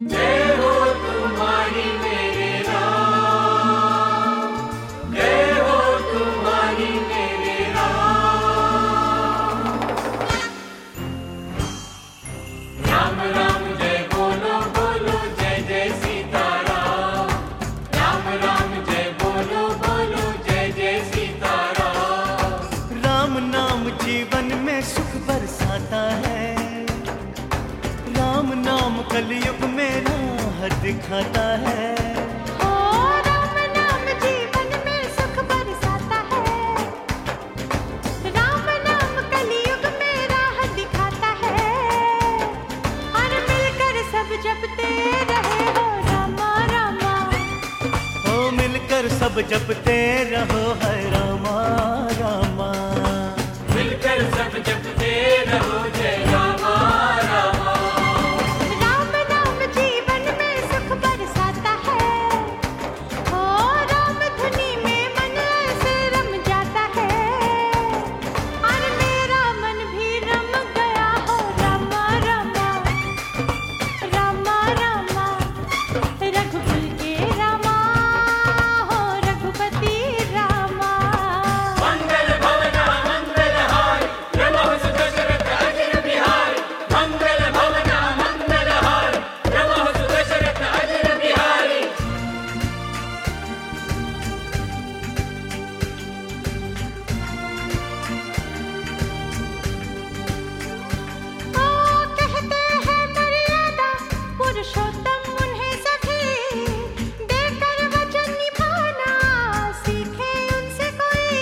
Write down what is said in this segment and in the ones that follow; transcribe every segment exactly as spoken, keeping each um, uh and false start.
जय हो तुम्हारी मेरे राम, जय हो तुम्हारी मेरे राम। राम राम जय बोलो बोलो जय जय सीताराम। राम राम जय बोलो बोलो जय जय सीताराम। राम नाम जीवन में सुख बरसाता है, राम नाम कलयुग में राह दिखाता है। ओ राम नाम जीवन में सुख बरसाता है, राम नाम कलयुग में राह दिखाता है। और मिलकर सब जपते रहे हो रामा रामा, हो मिलकर सब जपते रहो है रामा रामा। मिलकर सब जपते रहो जय रामा रामा। राम नाम जीवन में सुख बरसाता है, ओ राम धुनी में मन ऐसे रम जाता है। और मेरा मन भी रम गया हो रामा रामा, रामा रामा। रघुकुल के रामा हो रघुपति रामा। मंगल भवना मंगल हाय, रमहु सुत दशरथ अजिर बिहार। मंगल भवना मंगल हाय, रमहु सुत दशरथ अजिर बिहारी। ओ कहते हैं मर्यादा पुरुषोत्तम उन्हें सखी, देकर वचन निभाना सीखे उनसे कोई।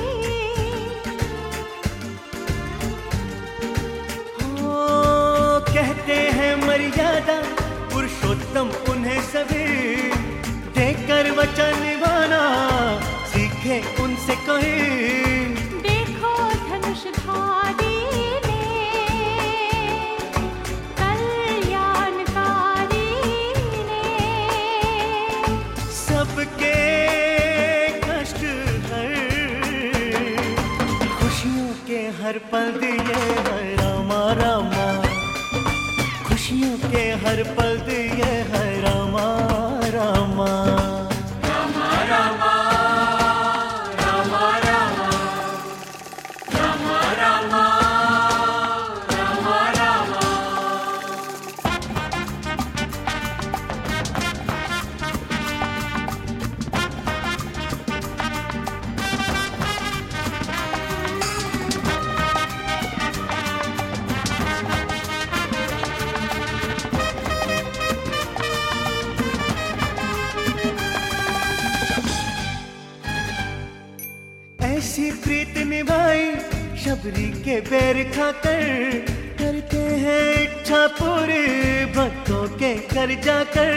हो कहते हैं मर्यादा पुरुषोत्तम उन्हें सभी, देकर वचन निभाना सीखे उनसे कोई। देखो धनुषधारी ने कल्याणकारी ने, सबके कष्ट हर खुशियों के हर पल दिए है रामा रामा। खुशियों के हर पल दिए है रामा रामा। रामा रामा रामा रामा रामा रामा रामा रामा। ऐसी प्रीत निभाई शबरी के बैर खाकर, करते हैं इच्छा पूरी भक्तों के कर जाकर।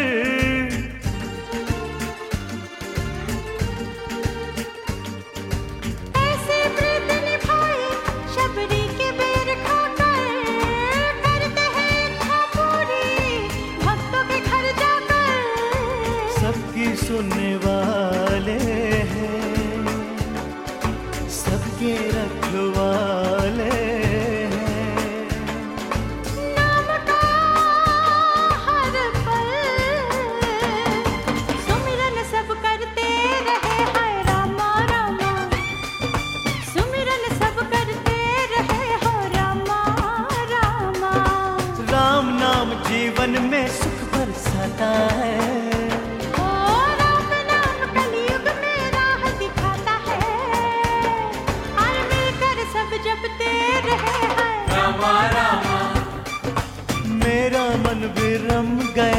ऐसे प्रीत निभाई शबरी के बेर खाकर, करते हैं इच्छा पूरी भक्तों के घर जाकर। सबकी सुनने वाले हैं, सबके रखवाले हैं। नाम का हर पल सुमिरन सब करते रहे हाय रामा रामा, सुमिरन सब करते रहे हो रामा रामा। राम नाम जीवन में सुख बरसाता है, ओ राम नाम कलयुग में राह दिखाता है। और मिलकर सब जपते रहे हाय रामा रामा। मेरा मन भी रम गया